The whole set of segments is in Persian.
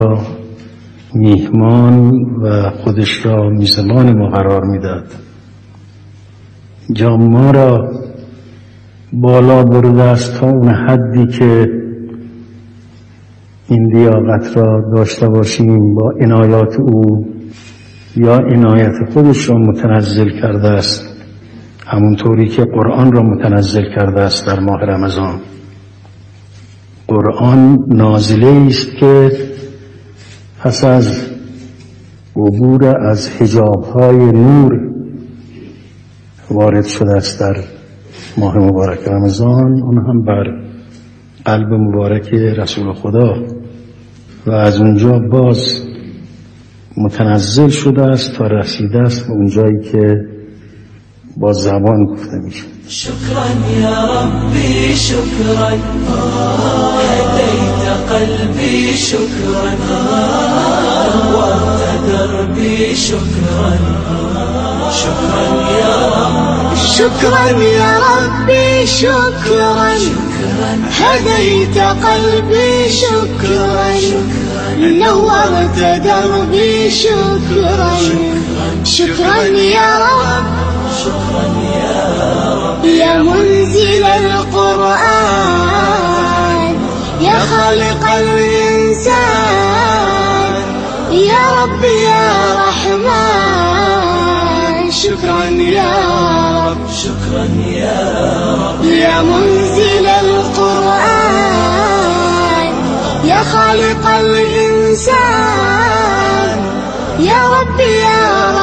میهمان و خودش را میزبان ما قرار میداد. جام ما را بالا برده است تا اون حدی که این لیاقت را داشته باشیم با عنایات او یا عنایت خودش را متنزل کرده است، همونطوری که قرآن را متنزل کرده است در ماه رمضان. قرآن نازله است که پس از عبور از حجاب‌های نور وارد شده است در ماه مبارک رمضان، اون هم بر قلب مبارک رسول خدا، و از اونجا باز متنزل شده است تا رسیده است به اونجایی که با زبان گفته میشه. شكرا يا ربي شكرا هديت قلبي شكرا نورت دربي شكرا شكرا يا رب شكرا يا ربي شكرا هديت قلبي شكرا نورت دربي شكرا شكرا يا رب شكرا يا رب يا منزل القرآن يا خالق الإنسان يا رب يا رحمن شكرا يا رب شكرا يا رب يا منزل القرآن يا خالق الإنسان يا رب يا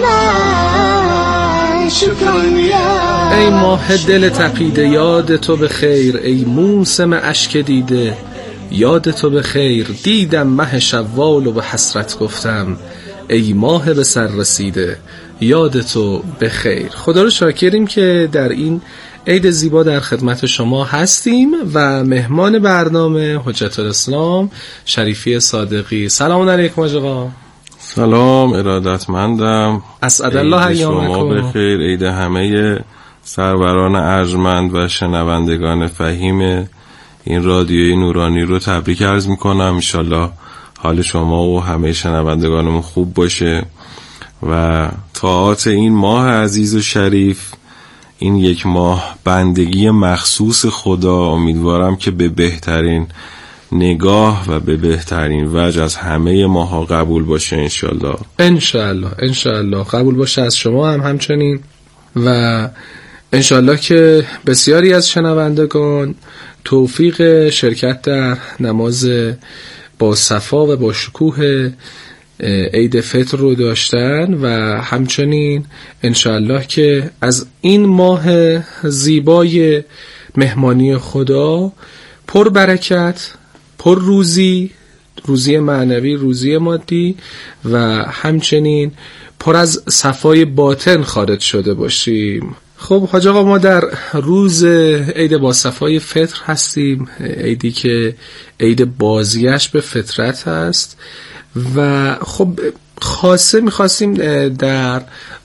رحمن شكرا يا ای ماه دل تقیده یاد تو به خیر، ای موسم اشک دیده یاد تو به خیر. دیدم مه شوال و به حسرت گفتم ای ماه به سر رسیده یاد تو به خیر. خدا رو شاکریم که در این عید زیبا در خدمت شما هستیم و مهمان برنامه حجت الاسلام شریفی صادقی. سلام علیکم آقا. سلام، ارادتمندم. اسعد الله ایامکم. شما بخیر. عید همه سروران ارجمند و شنوندگان فهیم این رادیوی نورانی رو تبریک عرض میکنم. انشالله حال شما و همه شنوندگانمون خوب باشه و طاعات این ماه عزیز و شریف، این یک ماه بندگی مخصوص خدا، امیدوارم که به بهترین نگاه و به بهترین وجه از همه ماها قبول باشه. انشالله انشالله قبول باشه از شما هم همچنین، و انشالله که بسیاری از شنوندگان توفیق شرکت در نماز با صفا و با شکوه عید فطر رو داشتن و همچنین انشالله که از این ماه زیبای مهمانی خدا پر برکت، پر روزی معنوی، روزی مادی و همچنین پر از صفای باطن خارج شده باشیم. خب حاج آقا، ما در روز عید با صفای فطر هستیم، عیدی که عید بازگشت به فطرت هست و خب خاصه میخواستیم در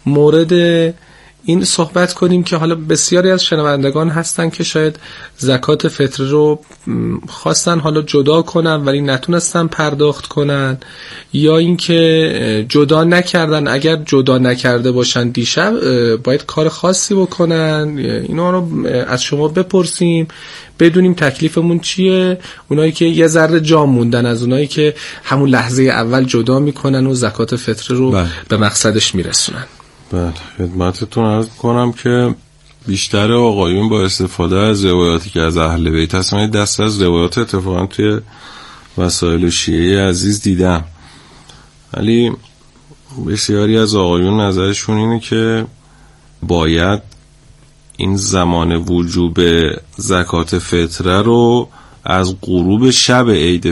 مورد این صحبت کنیم که حالا بسیاری از شنوندگان هستن که شاید زکات فطر رو خواستن حالا جدا کنن ولی نتونستن پرداخت کنن، یا اینکه جدا نکردن. اگر جدا نکرده باشن دیشب باید کار خاصی بکنن. اینا رو از شما بپرسیم بدونیم تکلیفمون چیه. اونایی که یه ذره جا موندن از اونایی که همون لحظه اول جدا میکنن و زکات فطر رو به مقصدش میرسونن. بله، خدمتتون عرض کنم که بیشتر آقایون با استفاده از روایاتی که از اهل بیت هست، من دست از روایات اتفاقا توی وسایل شیعه عزیز دیدم، ولی بسیاری از آقایون نظرشون اینه که باید این زمان وجوب زکات فطره رو از غروب شب عید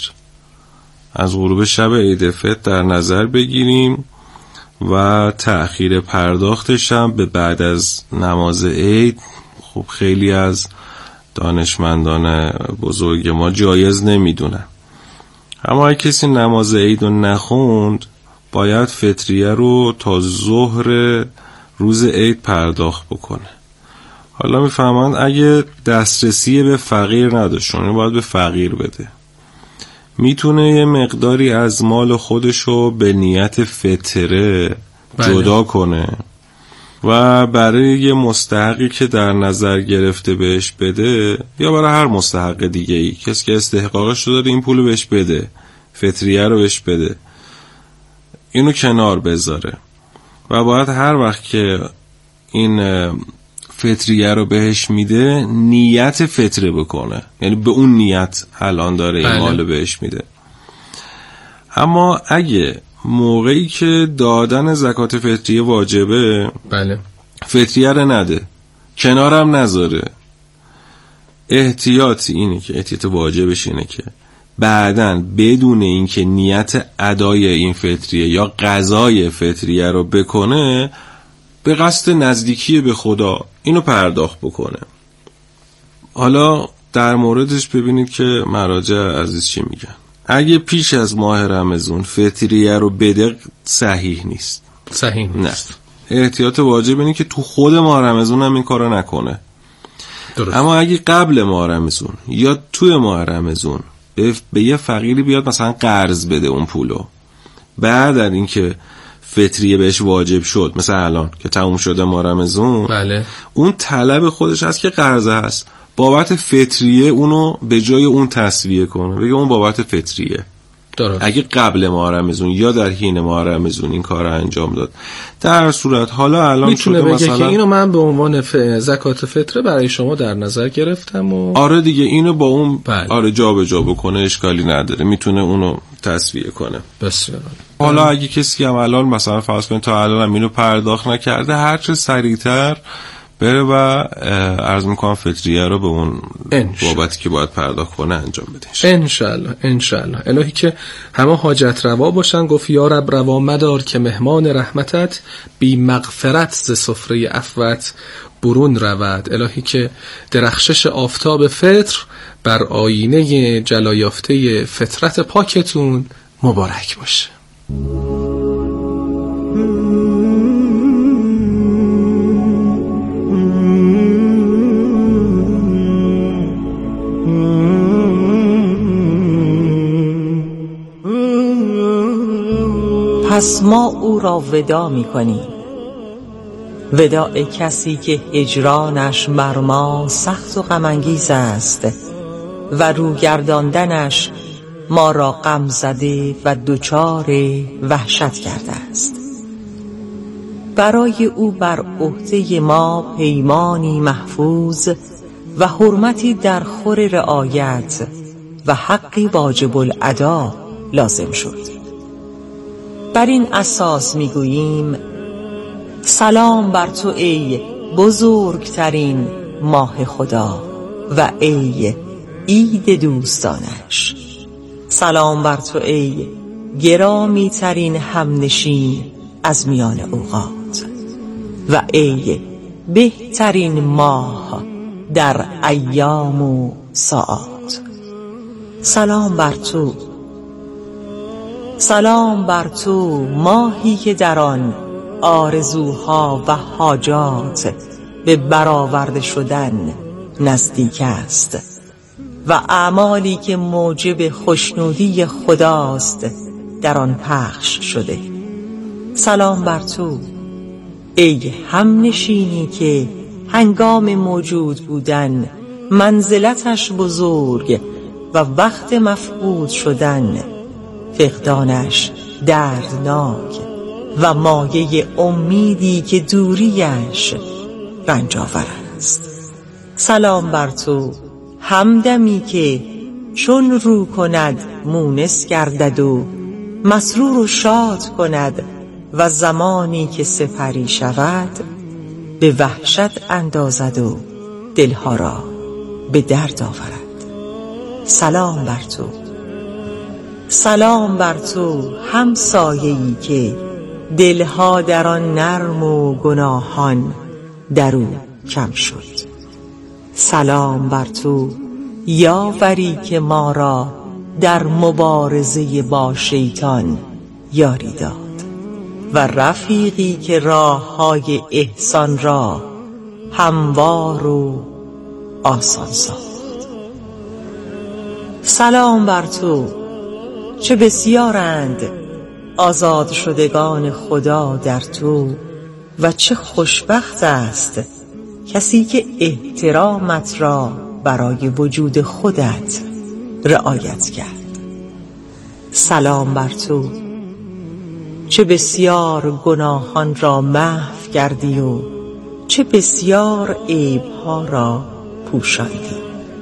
فطر در نظر بگیریم و تأخیر پرداختش هم به بعد از نماز عید خب خیلی از دانشمندان بزرگ ما جایز نمیدونن. اما اگه کسی نماز عید رو نخوند باید فطریه رو تا ظهر روز عید پرداخت بکنه. حالا میفهمند اگه دسترسی به فقیر نداشت باید به فقیر بده. میتونه یه مقداری از مال خودشو به نیت فطره جدا کنه و برای یه مستحقی که در نظر گرفته بهش بده، یا برای هر مستحق دیگه ای، کسی که استحقاقش رو داره این پولو بهش بده، فطریه رو بهش بده، اینو کنار بذاره و باید هر وقت که این فطریه رو بهش میده نیت فطره بکنه، یعنی به اون نیت الان داره این مال بهش میده. اما اگه موقعی که دادن زکات فطریه واجبه فطریه رو نده، کنارم نذاره، احتیاط واجبش اینه که بعداً بدون اینکه نیت ادای این فطریه یا قضای فطریه رو بکنه، به قصد نزدیکی به خدا اینو پرداخت بکنه. حالا در موردش ببینید که مراجع عزیز چی میگن. اگه پیش از ماه رمضان فطریه رو بده صحیح نیست. نه. احتیاط واجب اینه که تو خود ماه رمضان هم این کارو نکنه. درست. اما اگه قبل ماه رمضان یا توی ماه رمضان به یه فقیری بیاد مثلا قرض بده اون پولو، بعد از اینکه فطریه بهش واجب شد، مثلا الان که تموم شده ماه رمضان، اون طلب خودش هست که قرضه هست، بابت فطریه اونو به جای اون تسویه کنه، بگه اون بابت فطریه. درست. اگه قبل ماه رمضان یا در حین ماه رمضان این کار رو انجام داد، در صورت حالا الان میتونه بگه مثلا که اینو من به عنوان زکات فطره برای شما در نظر گرفتم و آره دیگه اینو با اون آره جا به جا بکنه، اشکالی نداره، میتونه اونو تسویه کنه. بسیار. حالا اگه کسی هم الان مثلا فرض کنید تا الان هم اینو پرداخت نکرده، هر چه سریعتر بره و عرض میکنم فطریه رو به اون بابتی که باید پرداخت کنه انجام بده انشالله. الهی که همه حاجت روا باشن. گفت یا رب روا مدار که مهمان رحمتت بی مغفرت ز سفره عفوت برون رود. الهی که درخشش آفتاب فطر بر آینه جلایافته فطرت پاکتون مبارک باشه. پس ما او را ودا می کنیم، وداع کسی که هجرانش بر ما سخت و غم‌انگیز است و روگرداندنش ما را غم زده و دچار وحشت کرده است. برای او بر عهده ما پیمانی محفوظ و حرمتی در خور رعایت و حقی واجب الادا لازم شد. بر این اساس میگوییم سلام بر تو ای بزرگترین ماه خدا و ای عید دوستانش. سلام بر تو ای گرامی ترین همنشین از میان اوقات و ای بهترین ماه در ایام و ساعات. سلام بر تو، سلام بر تو ماهی که در آن آرزوها و حاجات به برآورده شدن نزدیک است و اعمالی که موجب خوشنودی خداست در آن پخش شده. سلام بر تو ای همنشینی که هنگام موجود بودن منزلتش بزرگ و وقت مفقود شدن فقدانش دردناک و مایه امیدی که دوریش رنجاور است. سلام بر تو همدمی که چون رو کند مونس گردد و مسرور و شاد کند و زمانی که سپری شود به وحشت اندازد و دلها را به درد آورد. سلام بر تو، سلام بر تو همسایه‌ای که دلها در آن نرم و گناهان در او کم شد. سلام بر تو یاوری که ما را در مبارزه با شیطان یاری داد و رفیقی که راه‌های احسان را هموار و آسان ساخت. سلام بر تو چه بسیارند آزاد شدگان خدا در تو و چه خوشبخت است کسی که احترامت را برای وجود خودت رعایت کرد. سلام بر تو، چه بسیار گناهان را محو کردی و چه بسیار عیبها را پوشاندی.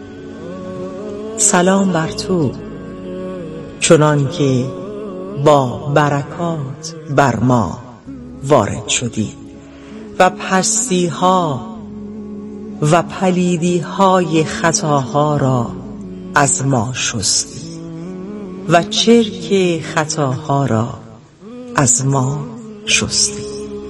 سلام بر تو، چنان که با برکات بر ما وارد شدی و پستی ها و پلیدی های خطاها را از ما شستی و چرک خطاها را از ما شستی.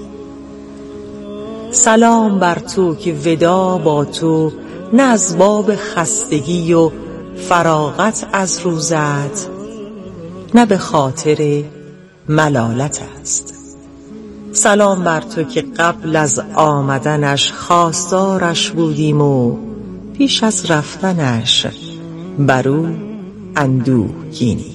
سلام بر تو که ودا با تو نه از باب خستگی و فراغت از روزت نه به خاطر ملالت است. سلام بر تو که قبل از آمدنش خواستارش بودیم و پیش از رفتنش بر او اندوهگینیم.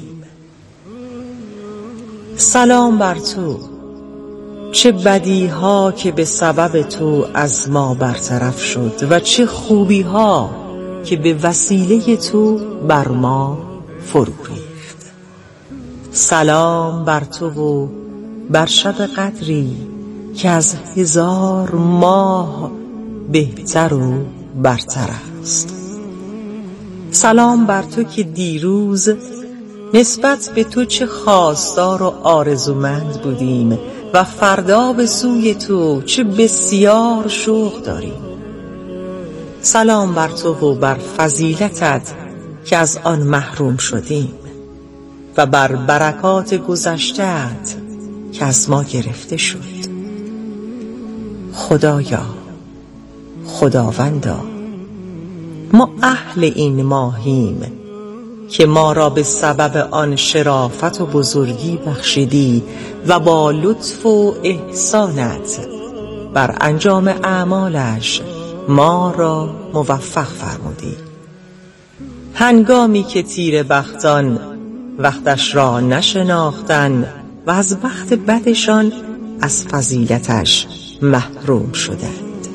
سلام بر تو، چه بدیها که به سبب تو از ما برطرف شد و چه خوبیها که به وسیله تو بر ما فرو ریخت. سلام بر تو و بر شب قدری که از 1000 ماه بهتر و برتر است. سلام بر تو که دیروز نسبت به تو چه خواستار و آرزومند بودیم و فردا به سوی تو چه بسیار شوق داریم. سلام بر تو و بر فضیلتت که از آن محروم شدیم و بر برکات گذشته‌ات که از ما گرفته شد. خدایا، خداوندا، ما اهل این ماهیم که ما را به سبب آن شرافت و بزرگی بخشیدی و با لطف و احسانت بر انجام اعمالش ما را موفق فرمودی. هنگامی که تیره بختان وقتش را نشناختن و از بخت بدشان از فضیلتش محروم شدند.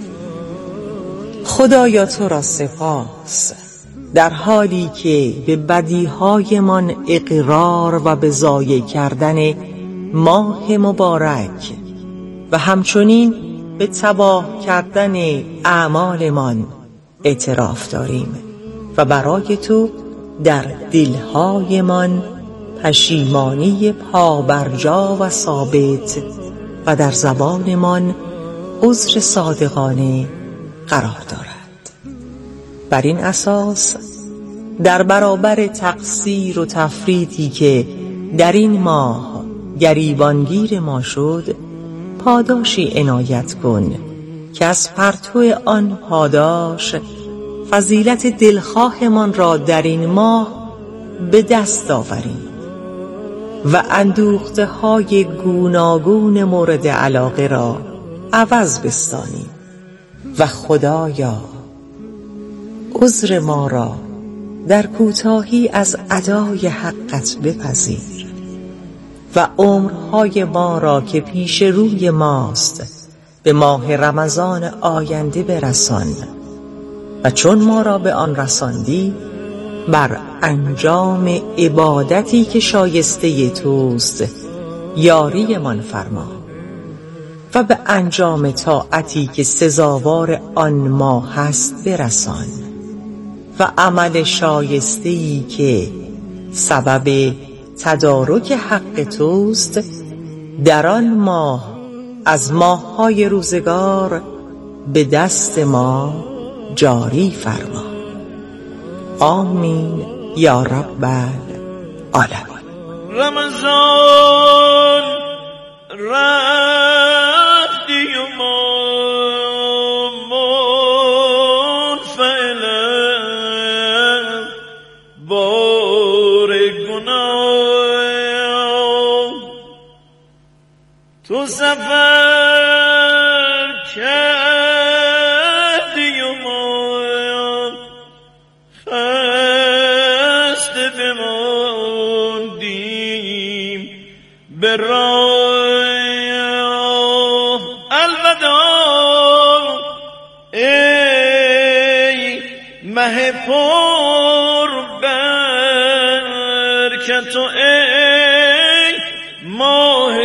خدایا تو را سپاس در حالی که به بدیهایمان اقرار و به ضایع کردن ماه مبارک و همچنین به تباه کردن اعمالمان اعتراف داریم و برای تو در دلهایمان پشیمانی پابرجا و ثابت و در زبانمان عذر صادقانه قرار دارد. بر این اساس در برابر تقصیر و تفریطی که در این ماه گریبانگیر ما شد پاداشی عنایت کن که از پرتو آن پاداش فضیلت دلخواهمان را در این ماه به دست آوریم و اندوخته های گوناگون مورد علاقه را عوض بستانیم. و خدایا عذر ما را در کوتاهی از ادای حقت بپذیر و عمرهای ما را که پیش روی ماست به ماه رمضان آینده برسان و چون ما را به آن رساندی بر انجام عبادتی که شایسته توست یاری من فرما و به انجام طاعتی که سزاوار آن ما هست برسان و عمل شایسته‌ای که سبب تدارک حق توست در آن ماه از ماه‌های روزگار به دست ما جاری فرما. آمین یا رب العالمین. رمضان رفتی و ما منفعلم بار گناه تو سفر کردی و ما خسته بماندی به راه الوداع ای مه پر برکت و ای ماه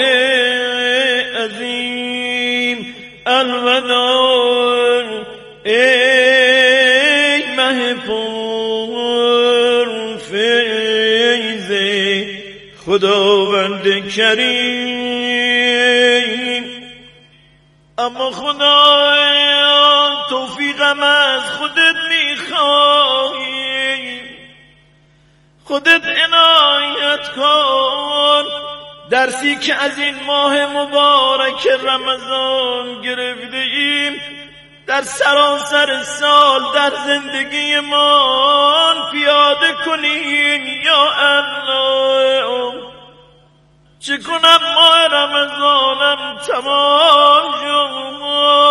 عظیم الوداع ای مه پر فیض خداوند کریم. اما خدایا توفیقم از خودت میخوایی، خودت عنایت کن. درسی که از این ماه مبارک رمضان گرفته ایم در سراسر سال در زندگی ما پیاده کنیم یا الله. چه کنم ماه رمضانم تمام شد،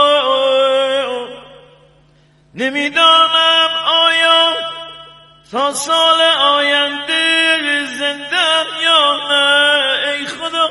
نمیدانم آیا تا سال آینده زنده یا نه. ای خدا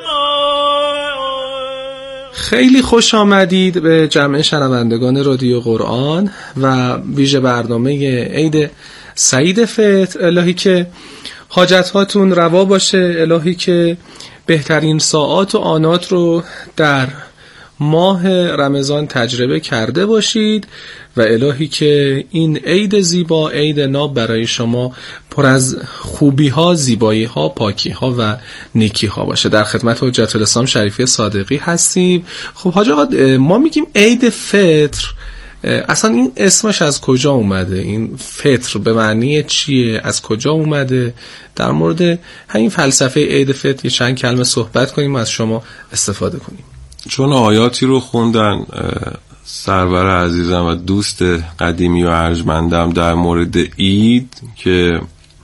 خیلی خوش آمدید به جمع شنوندگان رادیو قرآن و ویژه برنامه عید سعید فطر. الهی که حاجت‌هاتون روا باشه، الهی که بهترین ساعات و آنات رو در ماه رمضان تجربه کرده باشید و الهی که این عید زیبا، عید ناب برای شما پر از خوبی ها، زیبایی ها، پاکی ها و نیکی ها باشه. در خدمت حجت الاسلام شریفی صادقی هستیم. خب حاج آقا، ما میگیم عید فطر، اصلا این اسمش از کجا اومده؟ این فطر به معنی چیه؟ از کجا اومده؟ در مورد همین فلسفه عید فطر چند کلمه صحبت کنیم و از شما استفاده کنیم. چون آیاتی رو خوندن سرور عزیزم و دوست قدیمی و ارجمندم در مورد عید که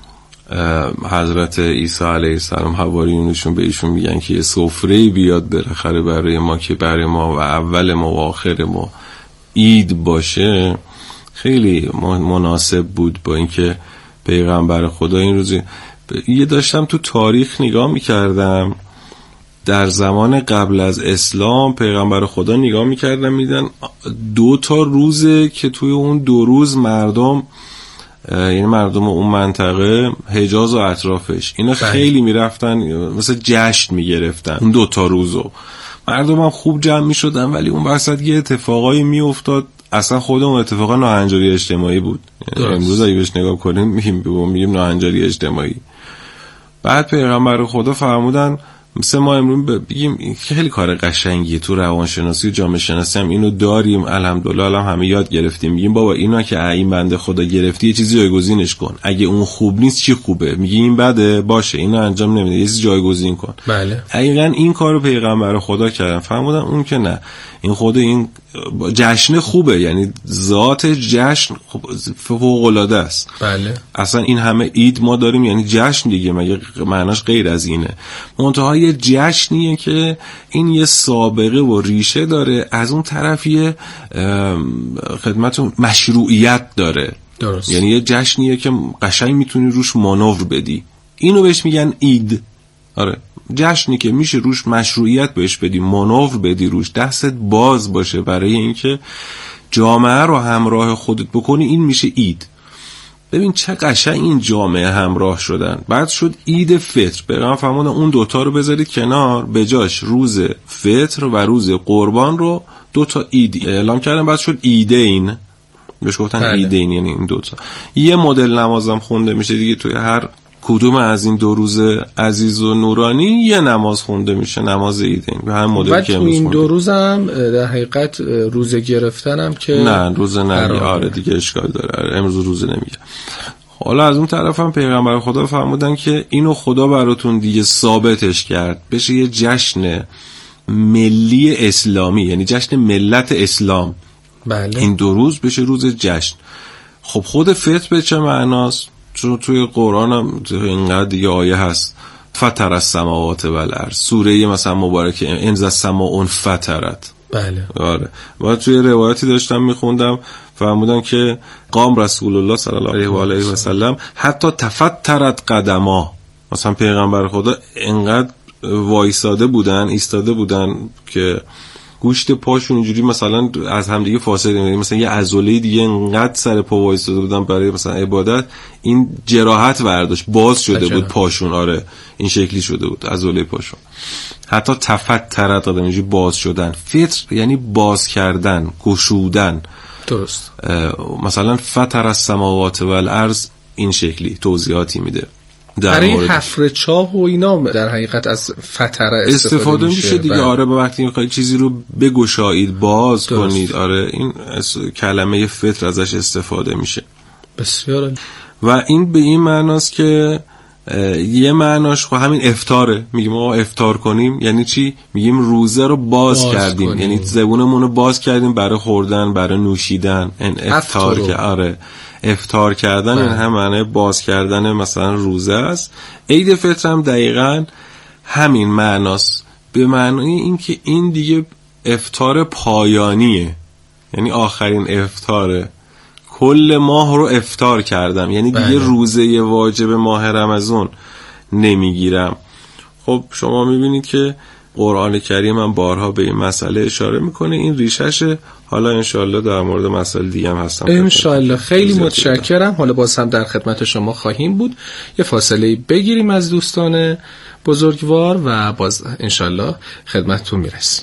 حضرت عیسی علیه السلام حواریونشون به ایشون میگن که یه سفره بیاد بالاخره برای ما که برای ما و اول ما و آخر ما عید باشه، خیلی مناسب بود با اینکه پیغمبر خدا این روزی یه داشتم تو تاریخ نگاه میکردم در زمان قبل از اسلام پیغمبر خدا نگاه میکردم میدن 2 روزه که توی اون 2 روز مردم، یعنی مردم اون منطقه حجاز و اطرافش، اینا خیلی میرفتن مثل جشن میگرفتن اون 2 روزو. مردم هم خوب جمع میشدن ولی اون وسط یه اتفاقایی میافتاد، اصلا خود اون اتفاقا ناهنجاری اجتماعی بود. امروز اگه بهش نگاه کنیم میگیم ناهنجاری اجتماعی. بعد پیغمبر خدا فرمودن مثل ما امروز بگیم خیلی کار قشنگیه، تو روانشناسی و جامعه شناسی هم اینو داریم الحمدلله، الان همه یاد گرفتیم. میگیم بابا اینا که این بنده خدا گرفتی یه چیزی جایگزینش کن، اگه اون خوب نیست چی خوبه؟ میگی این بده، باشه اینو انجام نمیده، یه چیزی جایگزین کن. بله دقیقاً این کارو پیغمبر خدا کردن. فرمودن اون که نه، این خود این جشن خوبه، یعنی ذات جشن فوق العاده است. بله اصلا این همه عید ما داریم یعنی جشن دیگه، مگه معناش غیر از اینه؟ منتها یه جشنیه که این یه سابقه و ریشه داره، از اون طرف یه خدمتون مشروعیت داره. درست. یعنی یه جشنیه که قشنگ میتونی روش مانور بدی، اینو بهش میگن عید. آره جشنی که میشه روش مشروعیت بهش بدی، مانور بدی روش، دستت باز باشه برای اینکه جامعه رو همراه خودت بکنی، این میشه عید. ببین چه قشنگ این جامعه همراه شدن. بعد شد عید فطر. پیغمبر فرمودن اون 2 رو بذارید کنار، به جاش روز فطر و روز قربان رو 2 عید اعلام کردن. بعد شد عیدین، بهش گفتن عیدین، یعنی این 2 یه مدل نمازم خونده میشه دیگه. توی هر کدوم از این 2 روز عزیز و نورانی یه نماز خونده میشه، نماز عیدین به هم مدل که امروز این 2 روزم در حقیقت روزه گرفتنم که نه روزه نمیگه. آره دیگه اشکال داره، امروز روزه نمیگه. حالا از اون طرف هم پیغمبر خدا فرمودن که اینو خدا براتون دیگه ثابتش کرد بشه یه جشن ملی اسلامی، یعنی جشن ملت اسلام. بله. این 2 روز بشه روز جشن. خب خود فطر به چه معناست؟ چون توی قرآن هم اینقدر دیگه آیه هست، فطر السماوات والارض، سوره مثلا مبارکه انزا السماء فطرت. بله آره. من توی روایتی داشتم میخوندم فرمودن که قام رسول الله صلی الله علیه و آله و سلم حتی تفطرت قدما، مثلا پیغمبر خدا اینقدر وایساده بودن، ایستاده بودن که گوشت پاشون اینجوری مثلا از همدیگه فاصله نمیدن، مثلا یه عضله دیگه انقدر سر پا وایساده بودن برای مثلا عبادت، این جراحت برداشت، باز شده بود پاشون. آره این شکلی شده بود عضله پاشون. حتی تفتر قدم اینجوری باز شدن. فطر یعنی باز کردن، گشودن. درست. مثلا فطر السماوات والارض این شکلی توضیحاتی میده. برای حفر چاه و اینا در حقیقت از فتره استفاده میشه دیگه. آره به وقتی میخواید چیزی رو بگشایید، باز کنید. آره این کلمه فطر ازش استفاده میشه. بسیار. و این به این معناست که یه معناش خب همین افطاره. میگیم ما افطار کنیم یعنی چی؟ میگیم روزه رو باز کردیم کنیم. یعنی زبونمون رو باز کردیم برای خوردن، برای نوشیدن. این افطار که آره افطار کردن این هم معنی باز کردن مثلا روزه است. عید فطر هم دقیقاً همین معناست، به معنی این که این دیگه افطار پایانیه، یعنی آخرین افطاره. کل ماه رو افطار کردم، یعنی دیگه روزه واجب ماه رمضان نمیگیرم. خب شما میبینید که قرآن کریم هم بارها به این مسئله اشاره میکنه. این ریششه. حالا انشالله در مورد مسئله دیگه هم هستم انشالله. خیلی متشکرم. حالا باز هم در خدمت شما خواهیم بود. یه فاصله بگیریم از دوستان بزرگوار و باز انشالله خدمتتون میرسیم.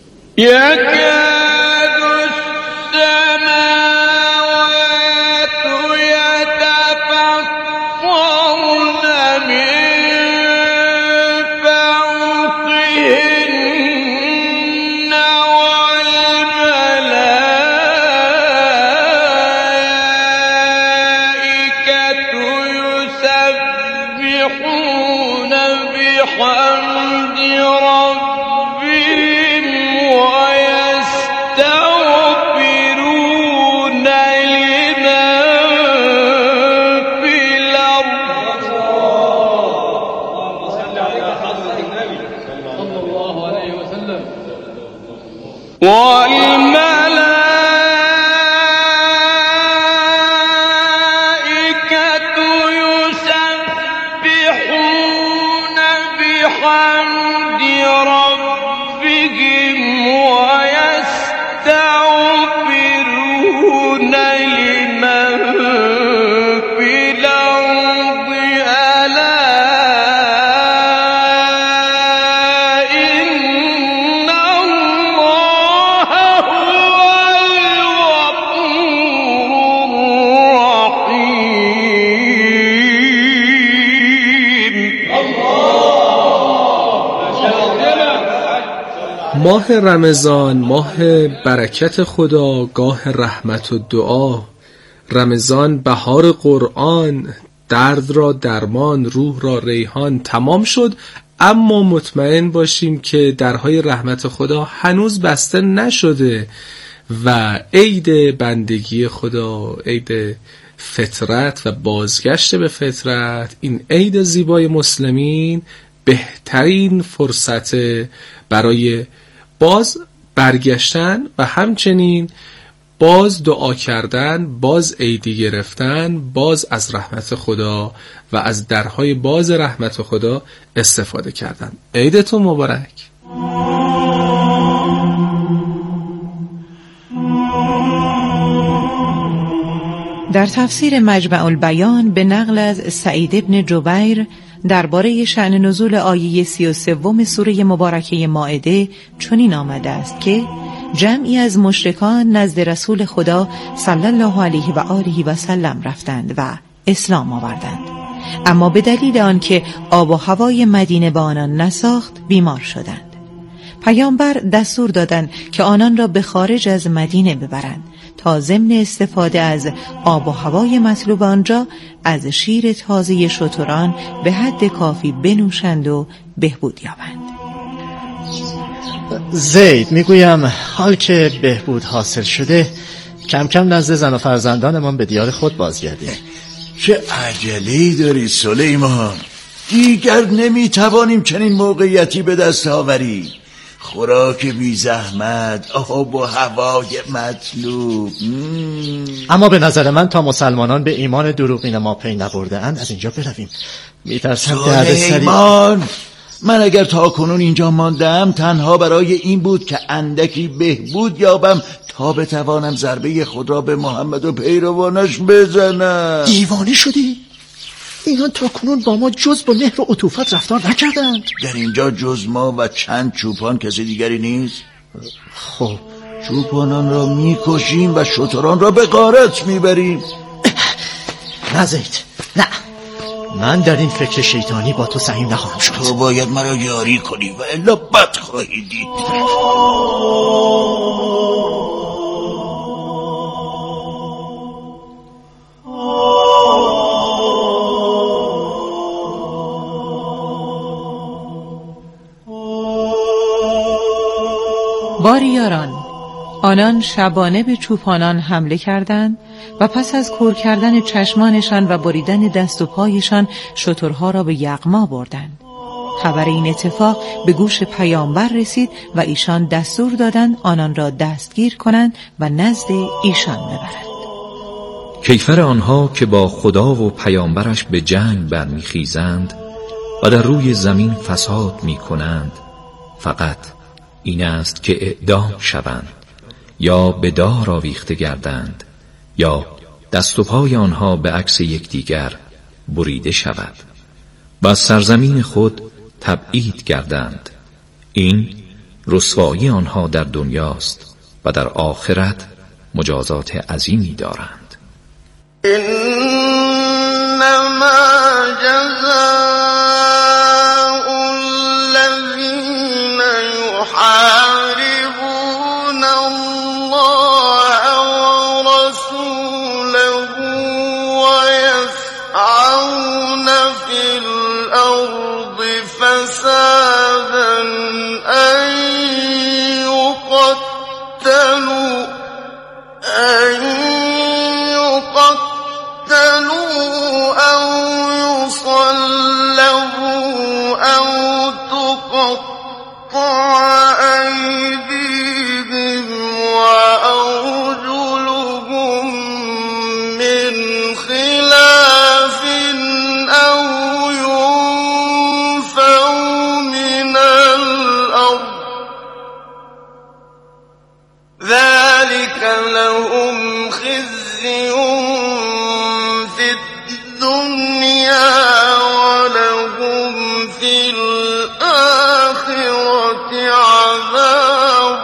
ماه رمضان، ماه برکت خدا، گاه رحمت و دعا. رمضان بهار قرآن، درد را درمان، روح را ریحان. تمام شد، اما مطمئن باشیم که درهای رحمت خدا هنوز بسته نشده و عید بندگی خدا، عید فطرت و بازگشت به فطرت، این عید زیبای مسلمین بهترین فرصت برای باز برگشتن و همچنین باز دعا کردن، باز عیدی گرفتن، باز از رحمت خدا و از درهای باز رحمت خدا استفاده کردن. عیدتون مبارک. در تفسیر مجمع البیان به نقل از سعید بن جبیر درباره شأن نزول آیه 33 سوره مبارکه مائده چنین آمده است که جمعی از مشرکان نزد رسول خدا صلی الله علیه و آله و سلم رفتند و اسلام آوردند، اما به دلیل آنکه آب و هوای مدینه با آنان نساخت بیمار شدند. پیامبر دستور دادند که آنان را به خارج از مدینه ببرند تا ضمن استفاده از آب و هوای مطلوب آنجا از شیر تازه شتران به حد کافی بنوشند و بهبود یابند. زید، میگویم حال که بهبود حاصل شده کم کم نزد زن و فرزندانمان به دیار خود بازگردیم. چه عجله‌ای داری سلیمان؟ دیگر نمیتوانیم چنین موقعیتی به دست آوریم. خوراک بی زحمت، آب و هوای مطلوب. اما به نظر من تا مسلمانان به ایمان دروغین ما پی نبرده اند از اینجا برویم. میترسم دردسری. سلیمان، من اگر تا کنون اینجا ماندم تنها برای این بود که اندکی بهبود یابم تا بتوانم ضربه خود را به محمد و پیروانش بزنم. دیوانه شدی؟ اینا تا کنون با ما جز با مهر و عطوفت رفتار نکردند. در اینجا جز ما و چند چوپان کسی دیگری نیست. خب چوپانان را میکشیم و شتران را به غارت میبریم. نه زید، نه، من در این فکر شیطانی با تو سهیم نخواهم شد. تو باید مرا یاری کنی و الا بد خواهی دید. باری یاران، آنان شبانه به چوپانان حمله کردند و پس از کور کردن چشمانشان و بریدن دست و پایشان شترها را به یغما بردند. خبر این اتفاق به گوش پیامبر رسید و ایشان دستور دادند آنان را دستگیر کنند و نزد ایشان ببرند. کیفر آنها که با خدا و پیامبرش به جنگ برمیخیزند و در روی زمین فساد میکنند فقط این است که اعدام شوند یا به دار آویخته گردند یا دست و پای آنها به عکس یکدیگر بریده شود و از سرزمین خود تبعید گردند. این رسوایی آنها در دنیاست و در آخرت مجازات عظیمی دارند. انما جزاء الذين يحاربون الله ورسوله ويسعون في الأرض فسادا أن يقتلوا أو يصلبوا أو تقطع أيديهم وأرجلهم من خلاف أو ينفوا من الأرض ذلك لهم خزي في الدنيا ولهم في الآخرة عذاب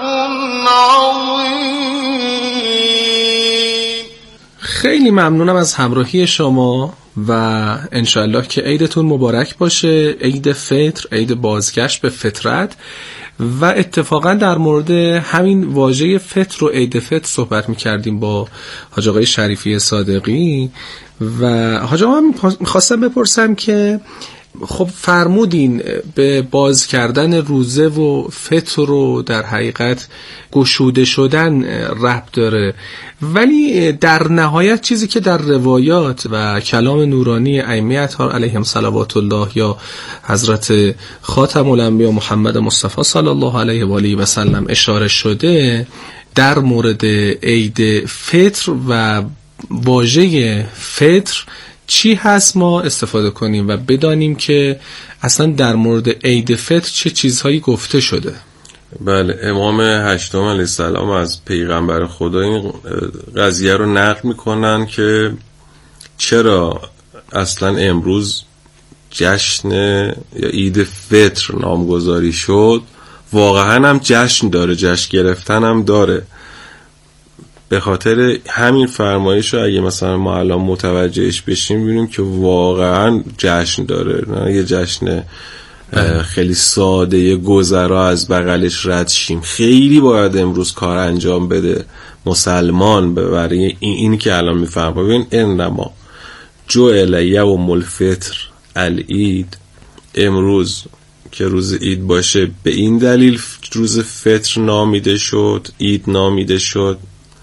عظيم. خیلی ممنونم از همراهی شما و انشالله که عیدتون مبارک باشه، عید فطر، عید بازگشت به فطرت. و اتفاقا در مورد همین واژه فطر و عید فطر صحبت می‌کردیم با حاج آقای شریفی صادقی و حاج آقا می‌خواستم بپرسم که خب فرمودین به باز کردن روزه و فطر رو در حقیقت گشوده شدن ربط داره، ولی در نهایت چیزی که در روایات و کلام نورانی ائمه اطهار علیهم صلوات الله یا حضرت خاتم الانبیا محمد مصطفی صلی الله علیه و آله و سلم اشاره شده در مورد عید فطر و واژه فطر چی هست ما استفاده کنیم و بدانیم که اصلا در مورد عید فطر چه چیزهایی گفته شده. بله، امام هشتم علیه السلام از پیغمبر خدا این قضیه رو نقل میکنن که چرا اصلا امروز جشن یا عید فطر نامگذاری شد. واقعا هم جشن داره، جشن گرفتن هم داره. به خاطر همین فرمایش رو اگه مثلا ما الان متوجهش بشیم ببینیم که واقعا جشن داره، نه یه جشن خیلی ساده یه گذرا از بغلش رد شیم. خیلی باید امروز کار انجام بده مسلمان برای این که الان میفهم. ببین انما جعل یوم الفطر العید، امروز که روز عید باشه به این دلیل روز فطر نامیده شد، عید نامیده شد،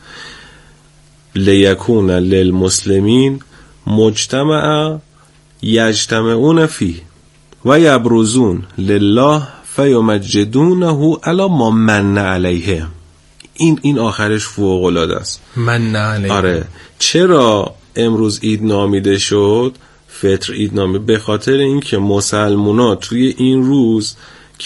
لیکون للمسلمین مجتمع یجتمعون فیه و یبرزون لله فیمجدونه علی ما من علیه. این آخرش فوق العاده است. من علیه. آره، چرا امروز عید نامیده شد؟ فطر عید نامیده، به خاطر اینکه مسلمونا توی این روز